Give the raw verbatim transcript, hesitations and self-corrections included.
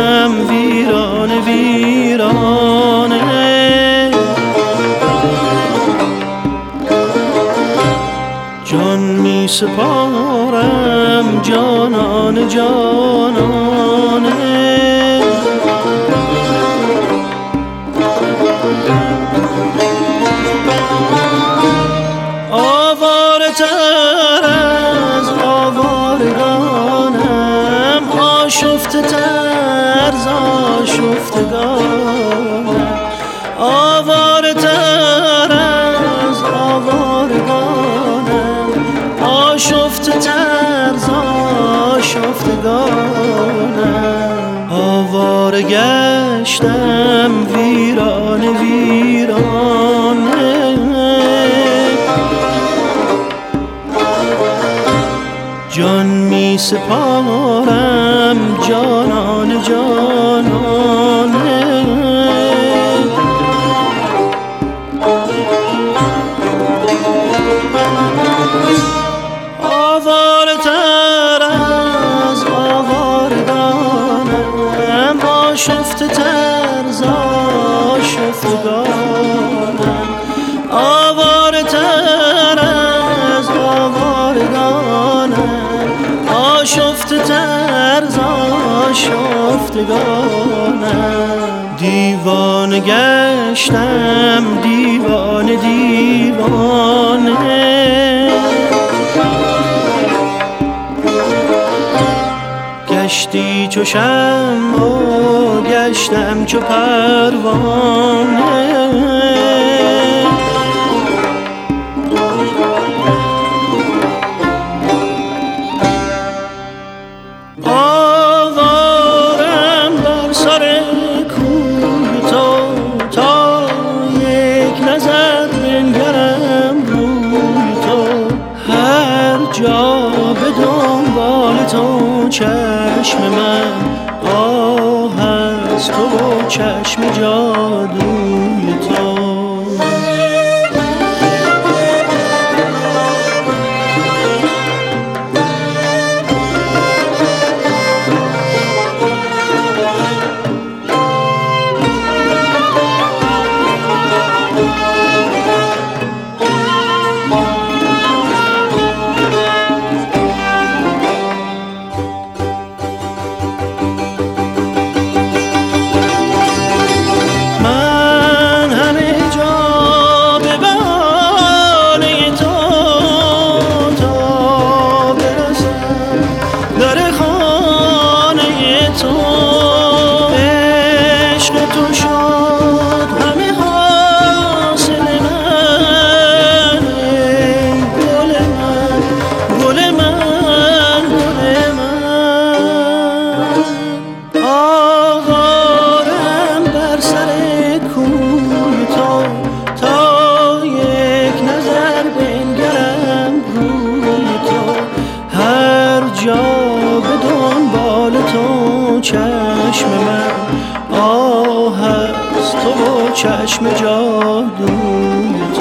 ویرانه ویرانه. جان می سپارم جانان جانانه. آواره تر از آوارگانم، آشفته تر ز آشفتگانم. آواره تر از آوارگانم، آشفته تر ز آشفتگانم. آواره گشتم ویرانه ویرانه. جان می سپارم جانان جانانه. آواره تر از آوارگانم، آشفته تر ز آشفتگانم. آواره تر از آوارگانم، آشفته تر ز آشفتگانم. دیوانه گشتم دیوانه دیوانه. گشتی چو شمع و گشتم چو پروانه. آوارم بر سر کوی تو، تا یک نظر بنگرم روی تو. هر جا به دنبال تو چشم من آه از تو و چشم جادوی تو. چشم من آه از تو و چشم جادوی